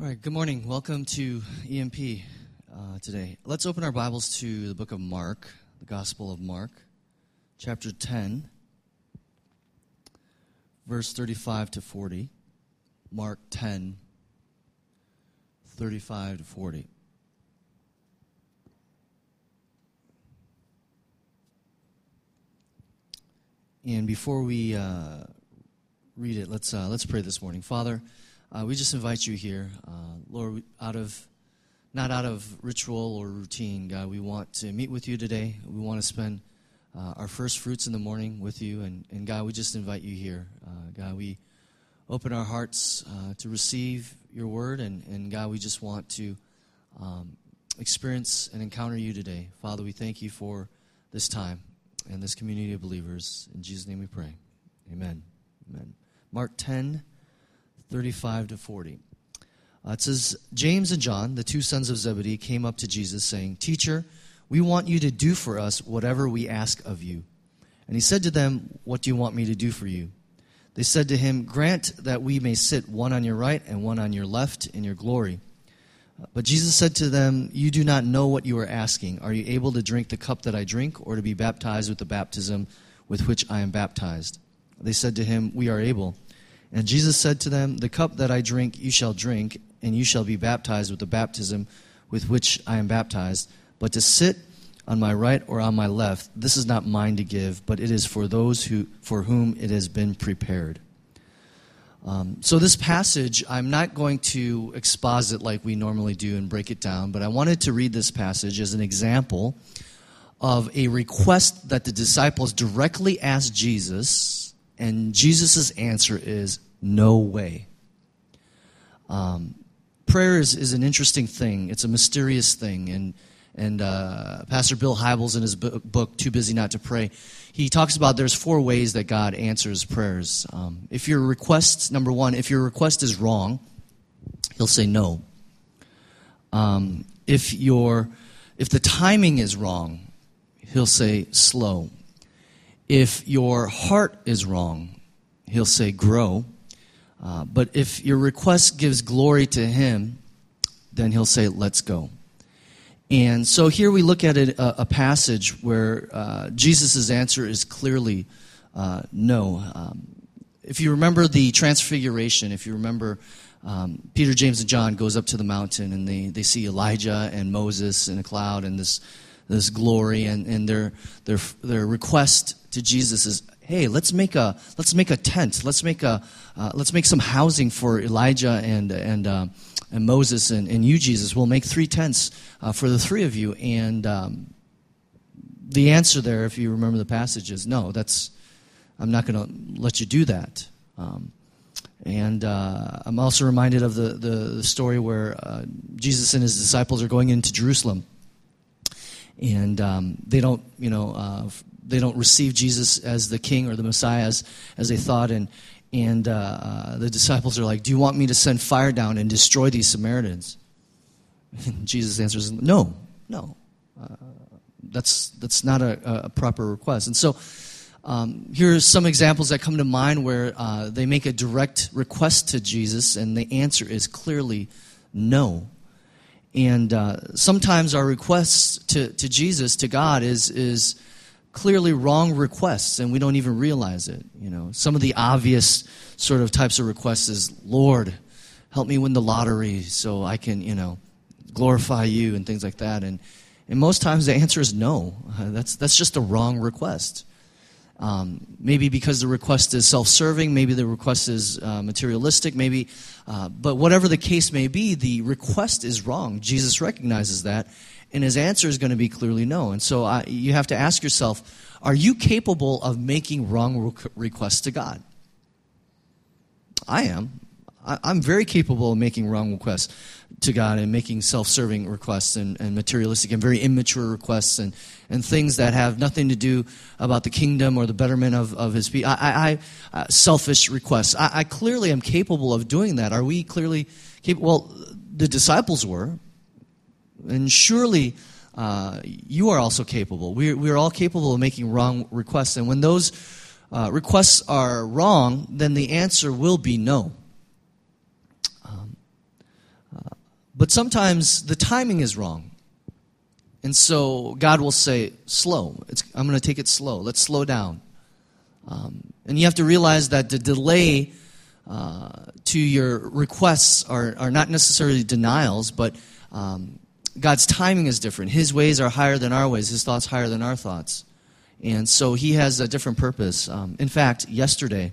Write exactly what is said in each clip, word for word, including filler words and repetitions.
All right, good morning. Welcome to E M P uh, today. Let's open our Bibles to the book of Mark, the Gospel of Mark, chapter ten, verse thirty-five to forty. Mark ten, thirty-five to forty. And before we uh, read it, let's uh, let's pray this morning. Father, Uh, we just invite you here, uh, Lord, out of, not out of ritual or routine, God. We want to meet with you today. We want to spend uh, our first fruits in the morning with you. And, and God, we just invite you here. Uh, God, we open our hearts uh, to receive your word. And, and God, we just want to um, experience and encounter you today. Father, we thank you for this time and this community of believers. In Jesus' name we pray. Amen. Amen. Mark ten, thirty-five to forty. Uh, it says, James and John, the two sons of Zebedee, came up to Jesus saying, "Teacher, we want you to do for us whatever we ask of you." And he said to them, "What do you want me to do for you?" They said to him, "Grant that we may sit one on your right and one on your left in your glory." But Jesus said to them, "You do not know what you are asking. Are you able to drink the cup that I drink, or to be baptized with the baptism with which I am baptized?" They said to him, "We are able." And Jesus said to them, "The cup that I drink you shall drink, and you shall be baptized with the baptism with which I am baptized. But to sit on my right or on my left, this is not mine to give, but it is for those who for whom it has been prepared." Um, so this passage, I'm not going to exposit like we normally do and break it down, but I wanted to read this passage as an example of a request that the disciples directly asked Jesus. And Jesus' answer is, no way. Um, prayer is, is an interesting thing. It's a mysterious thing. And and uh, Pastor Bill Hybels in his book, Too Busy Not to Pray, he talks about there's four ways that God answers prayers. Um, if your request, number one, if your request is wrong, he'll say no. Um, if your if the timing is wrong, he'll say slow. If your heart is wrong, he'll say grow. Uh, but if your request gives glory to him, then he'll say let's go. And so here we look at it, a, a passage where uh, Jesus' answer is clearly uh, no. Um, if you remember the transfiguration, if you remember um, Peter, James, and John goes up to the mountain and they, they see Elijah and Moses in a cloud and this this glory, and, and their their their request to Jesus is, hey, let's make a let's make a tent, let's make a uh, let's make some housing for Elijah and and uh, and Moses and, and you, Jesus. We'll make three tents uh, for the three of you. And um, the answer there, if you remember the passage, is no. That's I'm not going to let you do that. Um, and uh, I'm also reminded of the the, the story where uh, Jesus and his disciples are going into Jerusalem. And um, they don't, you know, uh, they don't receive Jesus as the King or the Messiah as, as they thought. And and uh, the disciples are like, "Do you want me to send fire down and destroy these Samaritans?" And Jesus answers, "No, no, uh, that's that's not a, a proper request." And so um, here are some examples that come to mind where uh, they make a direct request to Jesus, and the answer is clearly no. And uh, sometimes our requests to, to Jesus, to God, is is clearly wrong requests, and we don't even realize it. You know, some of the obvious sort of types of requests is, "Lord, help me win the lottery so I can, you know, glorify you," and things like that. And and most times the answer is no. Uh, that's that's just a wrong request. Um, maybe because the request is self-serving, maybe the request is uh, materialistic, maybe, uh, but whatever the case may be, the request is wrong. Jesus recognizes that, and his answer is going to be clearly no. And so uh, you have to ask yourself, are you capable of making wrong re- requests to God? I am. I, I'm very capable of making wrong requests to God and making self-serving requests and, and materialistic and very immature requests and, and things that have nothing to do about the kingdom or the betterment of, of his people. I, I, I uh, selfish requests. I, I clearly am capable of doing that. Are we clearly capable? Well, the disciples were, and surely uh, you are also capable. We we are all capable of making wrong requests, and when those uh, requests are wrong, then the answer will be no. But sometimes the timing is wrong. And so God will say, slow. It's, I'm going to take it slow. Let's slow down. Um, and you have to realize that the delay uh, to your requests are, are not necessarily denials, but um, God's timing is different. His ways are higher than our ways. His thoughts higher than our thoughts. And so he has a different purpose. Um, in fact, yesterday,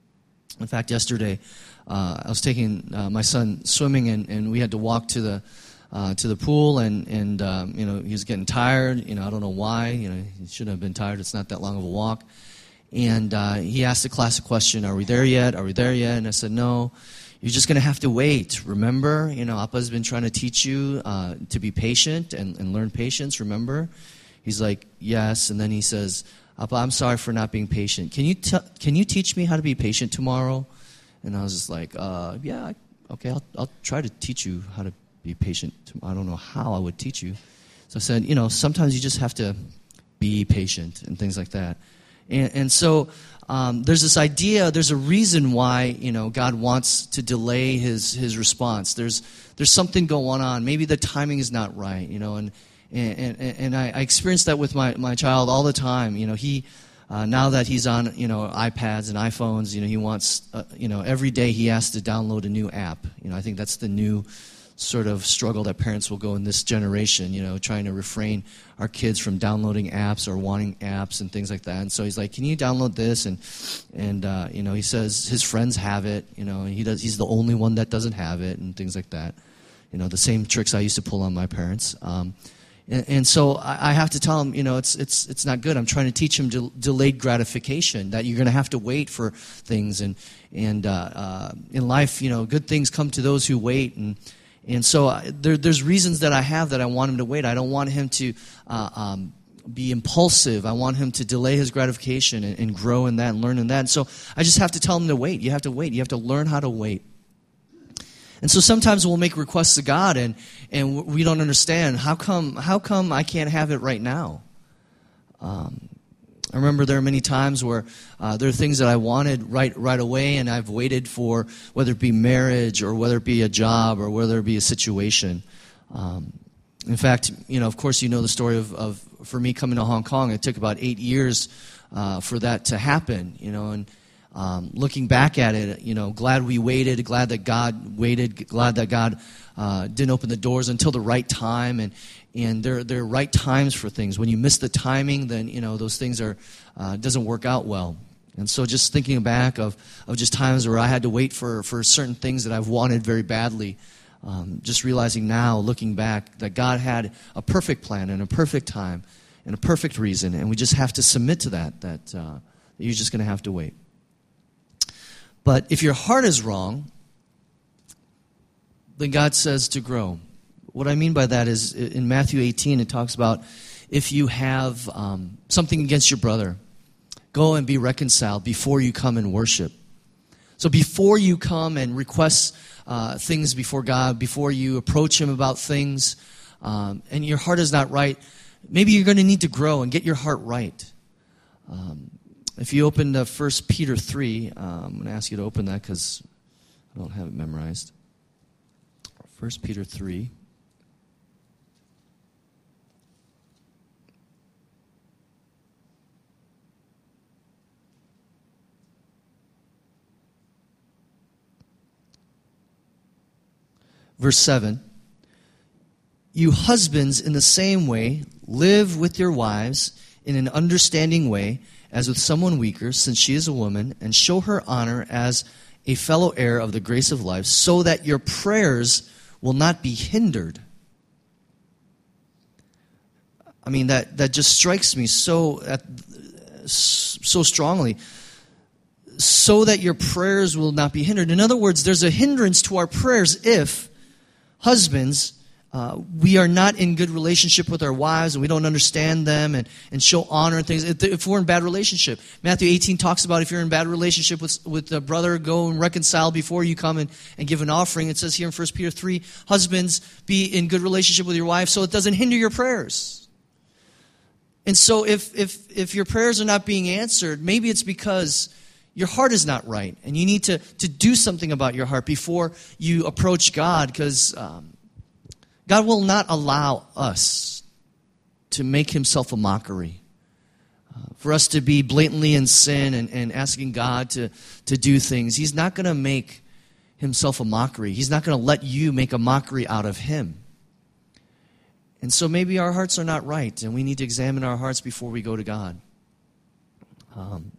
in fact, yesterday, uh, I was taking uh, my son swimming, and, and we had to walk to the Uh, to the pool, and, and um, you know, he was getting tired. You know, I don't know why. You know, he shouldn't have been tired. It's not that long of a walk. And uh, he asked the classic question, are we there yet? Are we there yet? And I said, no, you're just going to have to wait. Remember, you know, Appa's been trying to teach you uh, to be patient and, and learn patience, remember? He's like, yes. And then he says, Appa, I'm sorry for not being patient. Can you, t- can you teach me how to be patient tomorrow? And I was just like, uh, yeah, okay, I'll, I'll try to teach you how to be patient. I don't know how I would teach you. So I said, you know, sometimes you just have to be patient and things like that. And, and so um, there's this idea, there's a reason why, you know, God wants to delay his his response. There's there's something going on. Maybe the timing is not right, you know, and and, and, and I, I experience that with my, my child all the time. You know, he, uh, now that he's on, you know, iPads and iPhones, you know, he wants, uh, you know, every day he has to download a new app. You know, I think that's the new sort of struggle that parents will go in this generation, you know, trying to refrain our kids from downloading apps or wanting apps and things like that. And so he's like, can you download this? And, and uh, you know, he says his friends have it, you know, and he does, he's the only one that doesn't have it and things like that. You know, the same tricks I used to pull on my parents. Um, and, and so I, I have to tell him, you know, it's it's it's not good. I'm trying to teach him de- delayed gratification, that you're going to have to wait for things. And, and uh, uh, in life, you know, good things come to those who wait. And And so uh, there, there's reasons that I have that I want him to wait. I don't want him to uh, um, be impulsive. I want him to delay his gratification and, and grow in that and learn in that. And so I just have to tell him to wait. You have to wait. You have to learn how to wait. And so sometimes we'll make requests to God, and, and we don't understand. How come, how come I can't have it right now? Um, I remember there are many times where uh, there are things that I wanted right right away, and I've waited for, whether it be marriage or whether it be a job or whether it be a situation. Um, in fact, you know, of course, you know the story of, of for me coming to Hong Kong. It took about eight years uh, for that to happen. You know, and um, looking back at it, you know, glad we waited, glad that God waited, glad that God uh, didn't open the doors until the right time. And And there, there are right times for things. When you miss the timing, then, you know, those things are, uh, doesn't work out well. And so just thinking back of, of just times where I had to wait for, for certain things that I've wanted very badly, um, just realizing now, looking back, that God had a perfect plan and a perfect time and a perfect reason. And we just have to submit to that, that, uh, that you're just going to have to wait. But if your heart is wrong, then God says to grow. What I mean by that is, in Matthew eighteen, it talks about if you have um, something against your brother, go and be reconciled before you come and worship. So before you come and request uh, things before God, before you approach Him about things, um, and your heart is not right, maybe you're going to need to grow and get your heart right. Um, if you open to First Peter three, uh, I'm going to ask you to open that because I don't have it memorized. First Peter three. Verse seven, you husbands in the same way live with your wives in an understanding way as with someone weaker, since she is a woman, and show her honor as a fellow heir of the grace of life, so that your prayers will not be hindered. I mean, that, that just strikes me so, at, so strongly. So that your prayers will not be hindered. In other words, there's a hindrance to our prayers if husbands, uh, we are not in good relationship with our wives, and we don't understand them and, and show honor and things. If, if we're in bad relationship, Matthew eighteen talks about if you're in bad relationship with with a brother, go and reconcile before you come and, and give an offering. It says here in First Peter three, husbands, be in good relationship with your wife so it doesn't hinder your prayers. And so if if if your prayers are not being answered, maybe it's because your heart is not right, and you need to, to do something about your heart before you approach God, because um, God will not allow us to make himself a mockery. Uh, for us to be blatantly in sin and, and asking God to, to do things. He's not going to make himself a mockery. He's not going to let you make a mockery out of him. And so maybe our hearts are not right, and we need to examine our hearts before we go to God. Um,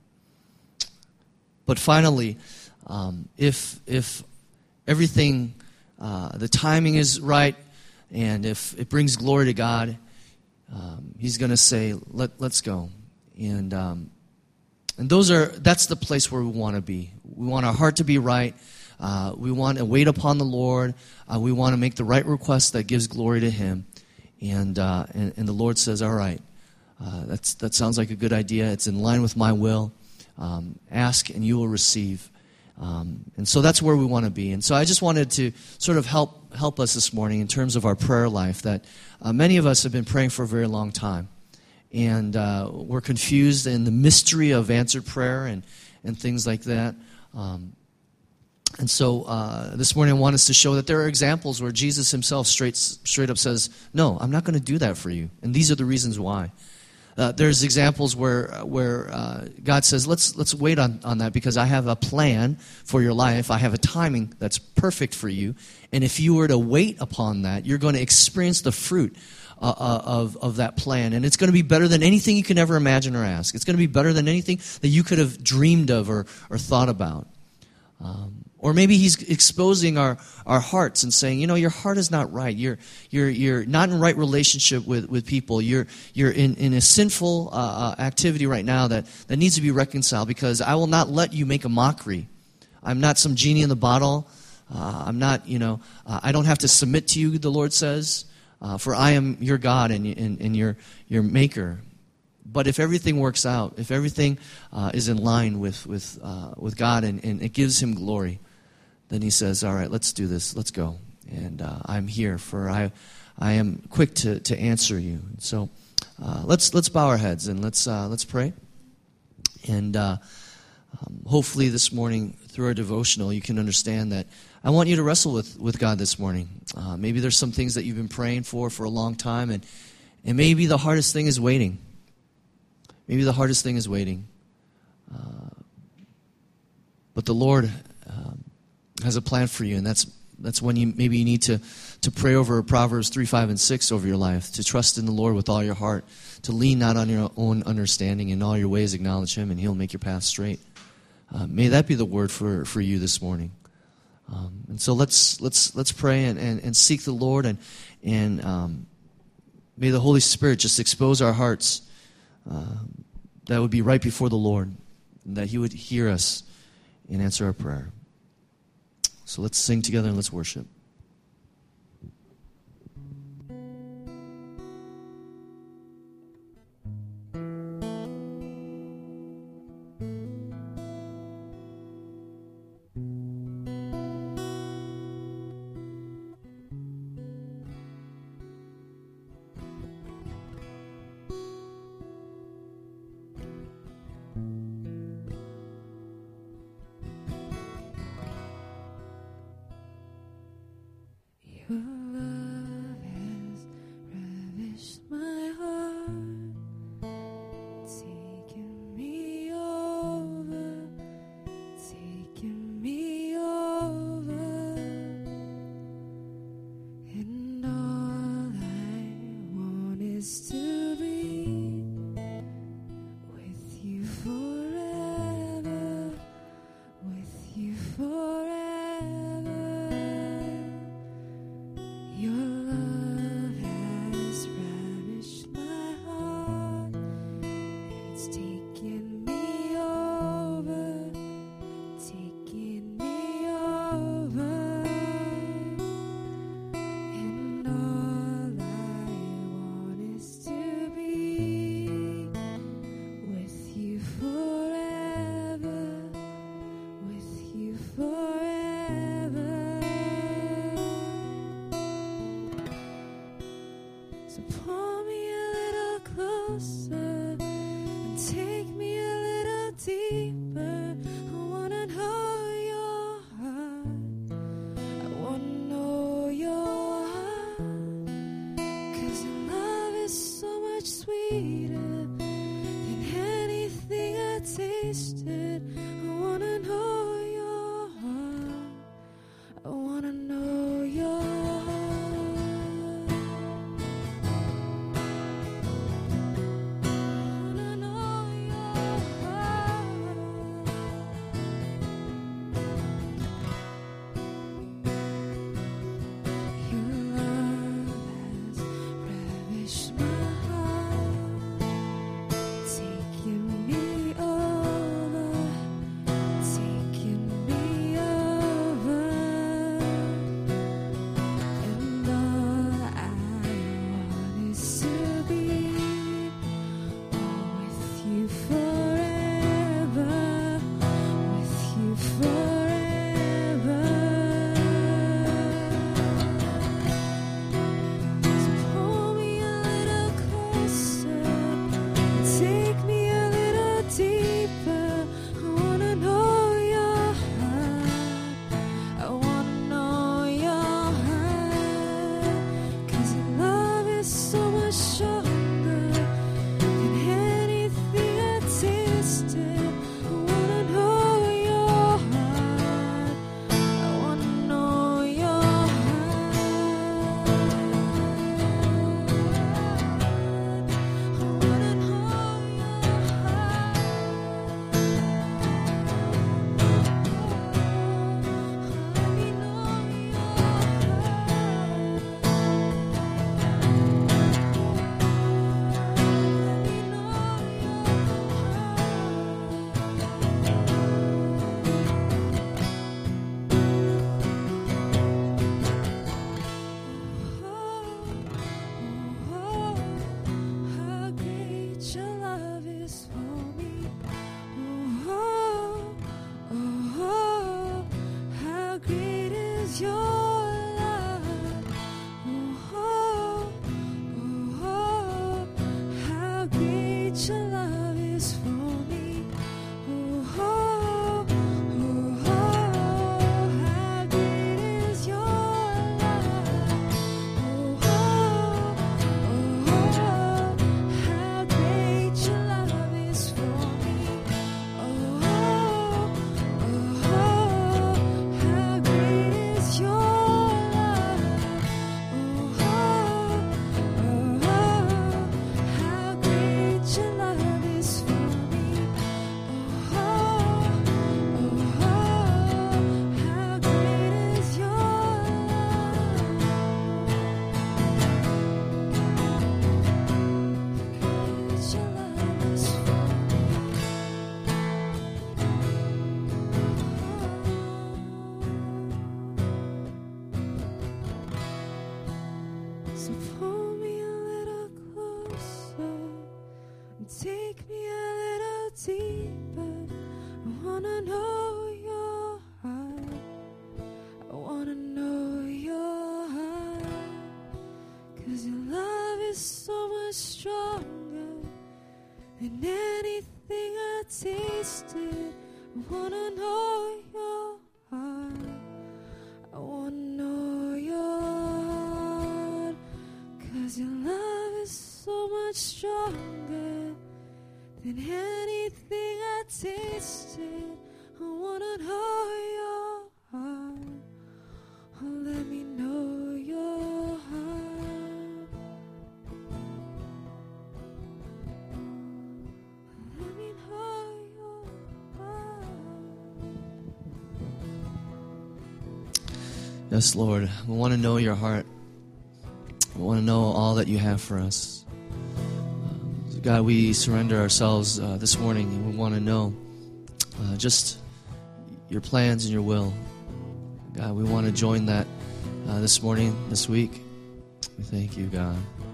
but finally, um, if if everything, uh, the timing is right, and if it brings glory to God, um, he's going to say, Let, let's go. And um, and those are that's the place where we want to be. We want our heart to be right. Uh, we want to wait upon the Lord. Uh, we want to make the right request that gives glory to him. And, uh, and and the Lord says, all right, uh, that's that sounds like a good idea. It's in line with my will. Um, ask and you will receive. Um, and so that's where we want to be. And so I just wanted to sort of help help us this morning in terms of our prayer life, that uh, many of us have been praying for a very long time. And uh, we're confused in the mystery of answered prayer and, and things like that. Um, and so uh, this morning I want us to show that there are examples where Jesus himself straight, straight up says, no, I'm not going to do that for you. And these are the reasons why. Uh, there's examples where where uh, God says, let's let's wait on, on that because I have a plan for your life. I have a timing that's perfect for you. And if you were to wait upon that, you're going to experience the fruit uh, uh, of, of that plan. And it's going to be better than anything you can ever imagine or ask. It's going to be better than anything that you could have dreamed of or, or thought about. Um, or maybe he's exposing our, our hearts and saying, you know, your heart is not right. You're you're you're not in right relationship with, with people. You're you're in, in a sinful uh, activity right now that, that needs to be reconciled, because I will not let you make a mockery. I'm not some genie in the bottle. Uh, I'm not, you know, uh, I don't have to submit to you, the Lord says, uh, for I am your God and, and, and your your maker. But if everything works out, if everything uh, is in line with with uh, with God and, and it gives him glory, then he says, all right, let's do this. Let's go. And uh, I'm here, for I I am quick to, to answer you. So uh, let's let's bow our heads and let's uh, let's pray. And uh, um, hopefully this morning through our devotional, you can understand that I want you to wrestle with, with God this morning. Uh, maybe there's some things that you've been praying for for a long time, and, and maybe the hardest thing is waiting. Maybe the hardest thing is waiting. Uh, but the Lord um, has a plan for you, and that's that's when you maybe you need to, to pray over Proverbs three, five, and six over your life, to trust in the Lord with all your heart, to lean not on your own understanding, in all your ways acknowledge him, and he'll make your path straight. Uh, may that be the word for, for you this morning. Um, and so let's let's let's pray and, and, and seek the Lord, and and um, may the Holy Spirit just expose our hearts. Uh, that would be right before the Lord, and that he would hear us and answer our prayer. So let's sing together and let's worship. Your love has ravished my heart, taken me over, taken me over, and all I want is to be with you forever, with you forever. sweeter than anything I tasted. I wanna know your heart. I wanna know your heart. I wanna know your heart. Your love has ravished my heart, taking me over, taking me over, and all I want is to be all with you forever, with you forever. So pull me a little closer, take me a little deeper. I wanna know your heart. I wanna know your heart. 'Cause your love is so much stronger than anything I tasted. I wanna know your heart. I wanna know your heart. I wanna know your heart. Let me know your heart. Let me know Oh, how great your love is for me. Oh, oh, how great is your love. Oh, oh, how great your love is for me. Oh, oh, how great is your love. Oh, oh, how great your love is for me. Oh, oh, how great is your love. Oh, oh, how great your love is for me. Oh, oh, how great is your love. Great your love is for me. So pull me a little closer and take me a little deeper. I wanna know your heart. I wanna know your heart. 'Cause your love is so much stronger than anything I tasted. I wanna know your heart. I wanna know your heart. 'Cause your love is so much stronger than anything I tasted. I wanna know your heart. Oh, let me know your heart. Let me know your heart. Yes, Lord. We want to know your heart. We want to know all that you have for us. Uh, God, we surrender ourselves uh, this morning, and we want to know uh, just your plans and your will. God, we want to join that uh, this morning, this week. We thank you, God.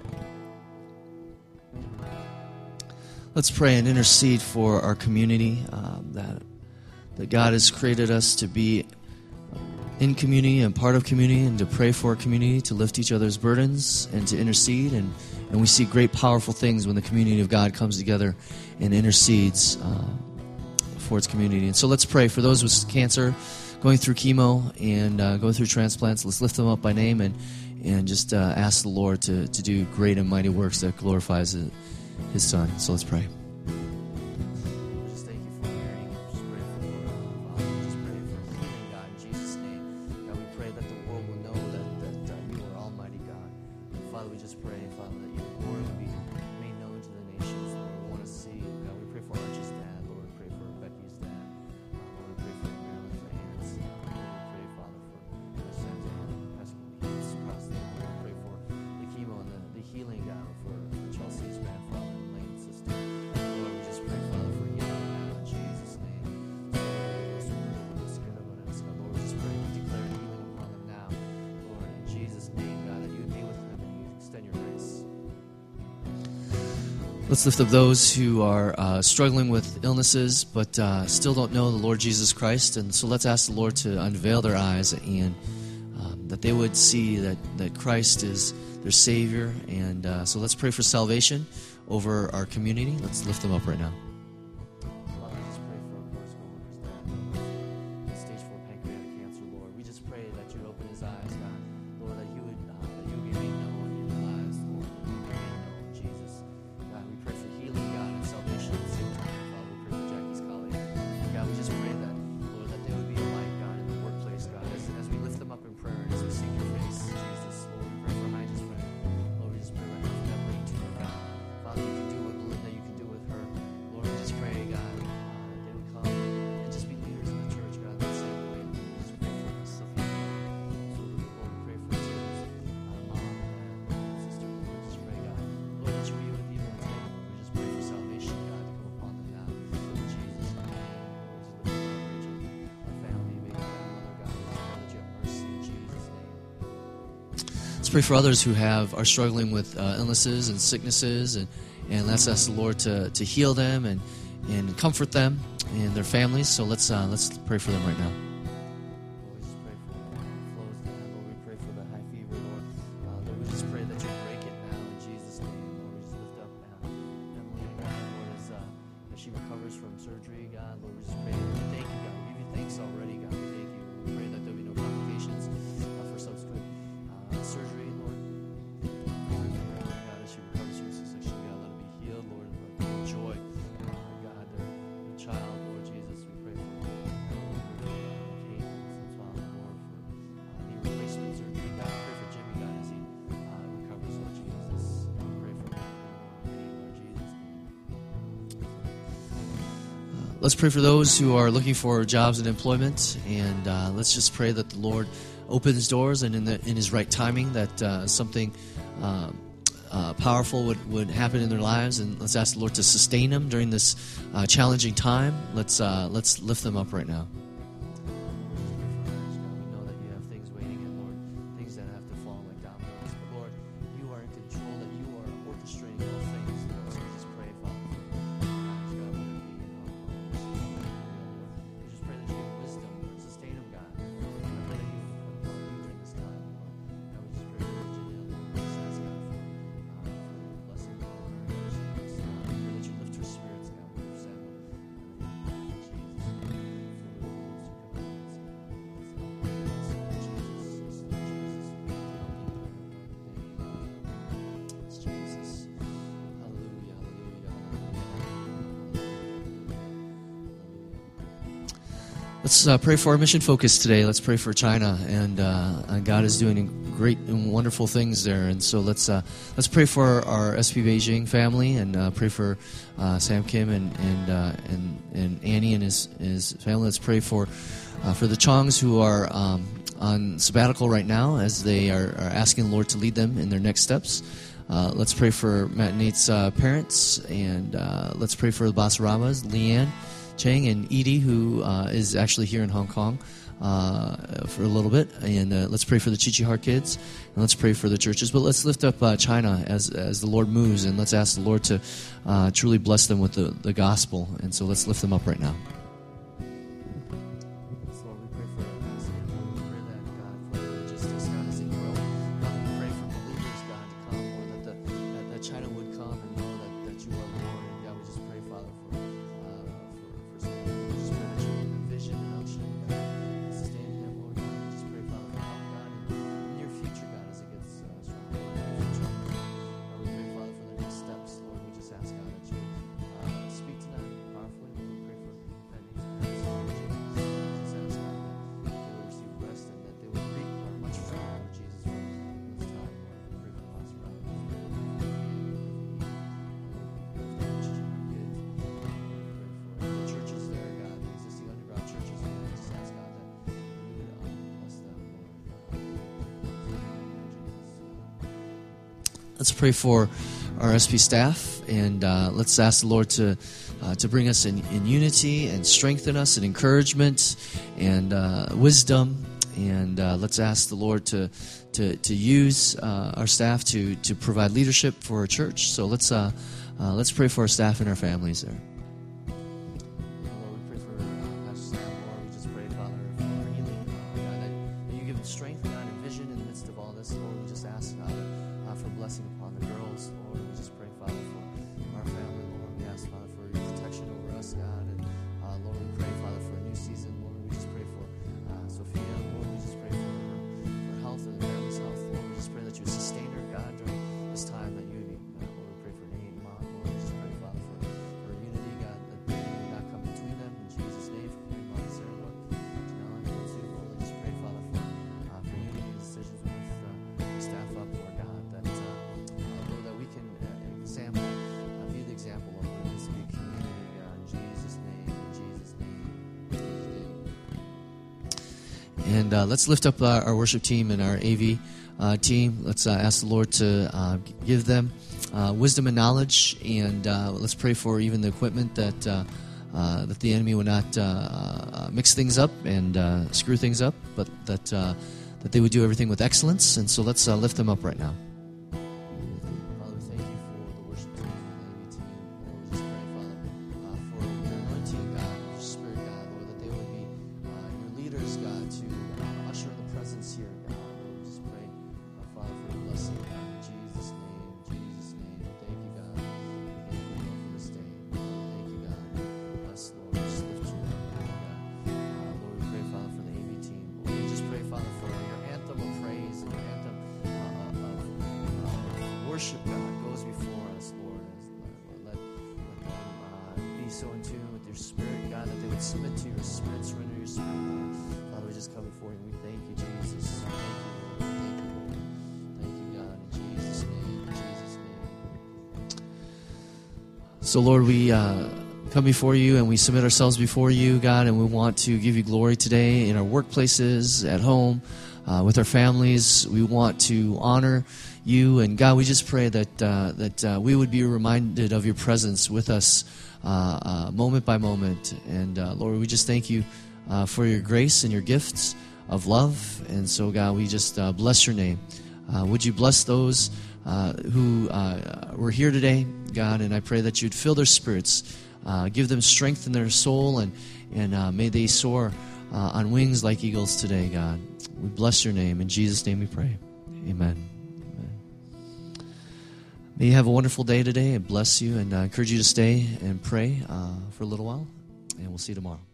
Let's pray and intercede for our community, uh, that, that God has created us to be in community and part of community, and to pray for our community, to lift each other's burdens and to intercede. And, and we see great, powerful things when the community of God comes together and intercedes uh, for its community. And so let's pray for those with cancer, going through chemo and uh, going through transplants. Let's lift them up by name and and just uh, ask the Lord to, to do great and mighty works that glorifies it, his son. So let's pray. We just thank you for hearing. We just pray for, uh, Father, we just pray for healing, God, in Jesus' name. God, we pray that the world will know that, that uh, you are Almighty God. And Father, we just pray, Father, that your glory will be made known to the nations. Lord, we want to see, God, we pray for Archie's dad. Lord, we pray for Becky's dad. Uh, Lord, we pray for Marilyn's aunts. Uh, Lord, we pray, Father, for Pastor Santana, Pastor Keats across the world. Lord, we pray for the chemo and the, the healing, God, for, for Chelsea's grandfather and Lane's sister. Lord, we just pray, Father, for healing now in Jesus' name. Lord, we just pray, declare healing upon them now. Lord, in Jesus' name, God, that you would be with them and you extend your grace. Let's lift up those who are uh, struggling with illnesses but uh, still don't know the Lord Jesus Christ. And so let's ask the Lord to unveil their eyes and um, that they would see that, that Christ is their Savior. And uh, so let's pray for salvation over our community. Let's lift them up right now. Father, we just pray for our first co-worker's dad, Lord, with stage four pancreatic cancer, Lord. We just pray that you would open his eyes, God. Lord, that you would, uh, that you would be made known in their lives, Lord. That you would be made known, Jesus. God, we pray for healing, God, and salvation at the same time. Father, we pray for Jackie's colleague. God, we just pray that, Lord, that they would be a light, God, in the workplace, God. As, as we lift them up in prayer and as we seek your face, Jesus, Lord, we pray for Heidi's friend. Lord, we just pray right now for that brain tumor, God. Father, you can do what Belinda you can do with her. Lord, we just pray, God, uh, that they would come and just be leaders in the church, God, that same way. Lord, we just pray for Sophia. So, Lord, we pray for Tim's uh, mom and sister. Lord, we just pray, God. Lord, that you be with even today. Lord, we just pray for salvation, God, to come upon them now. In Jesus' name, Lord, we just lift up Rachel, our family, maybe grandmother, God. We just pray that you have mercy in Jesus' name. Let's pray for others who have are struggling with uh, illnesses and sicknesses, and, and let's ask the Lord to, to heal them and, and comfort them and their families. So let's uh, let's pray for them right now. Lord, we just pray for Flo's dad. Lord, we pray for the high fever, Lord. Uh, Lord, we just pray that you break it now in Jesus' name. Lord, we just lift up uh, Emily, God, Lord, as, uh, as she recovers from surgery, God. Lord, we just pray. We thank you, God. We give you thanks already, God. We thank you. We pray that there'll be no complications uh, for subsequent uh, surgery, Lord. We pray for her, God, as she recovers from C-section, God, let her be healed, Lord, and let her joy, uh, God, their, their child, Lord Jesus. We pray for uh, Kate and Sam's father, Lord, for uh, knee replacement surgery, God. We pray for Jimmy, God, as he uh, recovers, Lord Jesus. We pray for Penny, Lord Jesus. Let's pray for those who are looking for jobs and employment, and uh, let's just pray that the Lord opens doors and in the in His right timing that uh, something uh, uh, powerful would, would happen in their lives, and let's ask the Lord to sustain them during this uh, challenging time. Let's uh, let's lift them up right now. We know that you have things waiting, and Lord, things that have to fall like dominoes. But Lord, you are in control, that you are orchestrating all things, Lord. So we just pray, Father, for God, whether it be in our homes, Lord. We just pray that you give wisdom, Lord, sustain them, God. I pray that you come upon you during this time, Lord. God, we just pray for Virginia, Lord. We just ask God for, uh, for blessing her, Lord. We pray that you lift her spirits, God. We just ask, Lord, in Jesus' name. Let's uh, pray for our mission focus today. Let's pray for China, and uh, uh, God is doing great and wonderful things there. And so let's uh, let's pray for our S P Beijing family, and uh, pray for uh, Sam Kim and and, uh, and and Annie and his his family. Let's pray for uh, for the Chongs who are um, on sabbatical right now, as they are, are asking the Lord to lead them in their next steps. Uh, let's pray for Matt and Nate's uh, parents, and uh, let's pray for the Basaramas, Leanne Chang and Edie, who uh, is actually here in Hong Kong uh, for a little bit. And uh, let's pray for the Chichihar kids, and let's pray for the churches. But let's lift up uh, China as as the Lord moves, and let's ask the Lord to uh, truly bless them with the, the gospel. And so let's lift them up right now. So Lord, we pray for Sam. Lord, we pray that, God, for logistics, God, as they grow. God, we pray for believers, God, to come, Lord, that, the, that, that China would come and know that, that you are Lord. And God, we just pray, Father, for uh, for, for Sam. We just pray that you give him vision and unction, God, sustain him, Lord. God, we just pray, Father, for help, God, in the near future, God, as it gets uh, stronger. We pray for China. God, we pray, Father, for the next steps, Lord. We just ask, let's pray for our S P staff, and uh, let's ask the Lord to uh, to bring us in, in unity and strengthen us in encouragement and uh, wisdom. And uh, let's ask the Lord to to to use uh, our staff to to provide leadership for our church. So let's uh, uh, let's pray for our staff and our families there. Lord, we pray for uh, Pastor Sam, Lord. We just pray, Father, for healing, uh, God, that, that you give him strength, God, and vision in the midst of all this. Lord, we just ask, God, uh, for blessing upon the girls. Lord, we just pray, Father, for our family. Lord, we ask, Father, for your protection over us, God. And uh, Lord, we pray, Father, for a new season. Lord, we just pray for uh, Sophia. Lord, we just pray for her, her health and the family's health. Lord, we just pray that you sustain her, God, during this time that you uh, Lord, we pray for Nate and Mom. Lord, we just pray, Father, for, for unity, God, that the enemy would not come between them. In Jesus' name, for Mary, Mom, and Sarah, Lord. Janelle and Lord, too. Lord, we just pray, Father, for, uh, for unity and decisions with uh, the staff up, Lord God, that, uh, uh, Lord, that we can uh, example, uh, be the example of what it is to be a community, God. In Jesus' name, in Jesus' name, in Jesus' name. And uh, let's lift up our, our worship team and our A V uh, team. Let's uh, ask the Lord to uh, give them uh, wisdom and knowledge, and uh, let's pray for even the equipment that uh, uh, that the enemy will not uh, uh, mix things up and uh, screw things up, but that uh, that they would do everything with excellence. And so let's uh, lift them up right now. Father, we thank you for the worship team and the A V team. Lord, we just pray, Father, uh, for your anointing, God, your spirit, God, Lord, that they would be uh, your leaders, God, to uh, usher in the presence here, God. Lord, we just pray, uh, Father, for your blessing, God, in Jesus' name, in Jesus' name. Thank you, God. Thank you, Lord, for this day. Lord, thank you, God. Bless, Lord, we just lift you up, God. Uh, Lord, we pray, Father, for the A V team. Lord, we just pray, Father, for your anthem of praise and your anthem uh, of uh, worship, God, goes before us, Lord. As, Lord, let, let them uh, be so in tune with your spirit, God, that they would submit to your spirit, surrender to your spirit, Lord. Father, we just come before you and we thank you, Jesus. Thank you, Lord. Thank you, Lord. Thank you, God, in Jesus' name, in Jesus' name. So, Lord, we uh, come before you and we submit ourselves before you, God, and we want to give you glory today in our workplaces, at home, uh, with our families. We want to honor you, and God, we just pray that uh, that uh, we would be reminded of your presence with us uh, uh, moment by moment. And uh, Lord, we just thank you uh, for your grace and your gifts of love. And so, God, we just uh, bless your name. Uh, would you bless those uh, who uh, were here today, God? And I pray that you'd fill their spirits, uh, give them strength in their soul, and and uh, may they soar uh, on wings like eagles today, God. We bless your name. In Jesus' name we pray. Amen. May you have a wonderful day today, and bless you, and uh, encourage you to stay and pray uh, for a little while, and we'll see you tomorrow.